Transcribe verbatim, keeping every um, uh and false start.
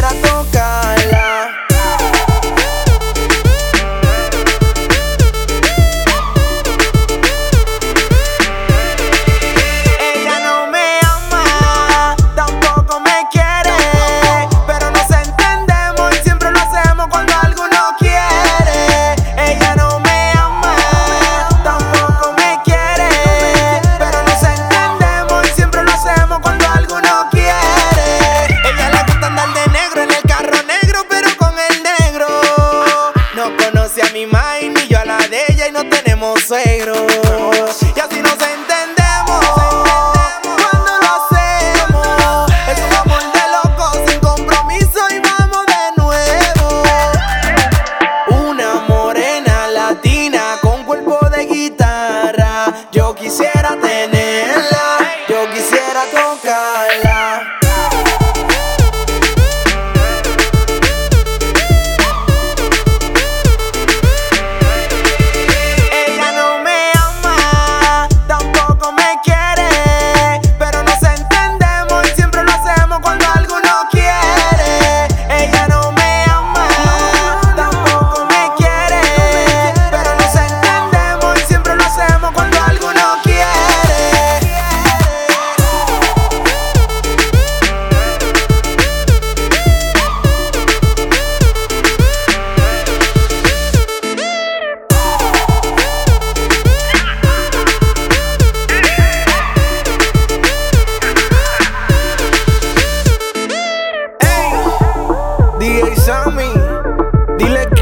quisiera tocarla. Ella no me ama, tampoco me quiere, pero nos entendemos y siempre lo hacemos cuando alguno quiere. Ella no me ama, tampoco me quiere, pero nos entendemos y siempre lo hacemos cuando alguno quiere. Ella le gusta andar de negro en el carro negro, pero con el negro. No conoce a mi mai ni yo a la de ella y no tenemos suegro. Y así nos entendemos cuando lo hacemos. Es un amor de locos sin compromiso y vamos de nuevo. Una morena latina con cuerpo de guitarra. Yo quisiera tenerla, yo quisiera tocarla. Ella no me ama, tampoco me quiere, pero nos entendemos y siempre lo hacemos cuando alguno quiere. Ella no me ama, tampoco me quiere, pero nos entendemos y siempre lo hacemos cuando alguno quiere. Ey, D J Sammy, dile que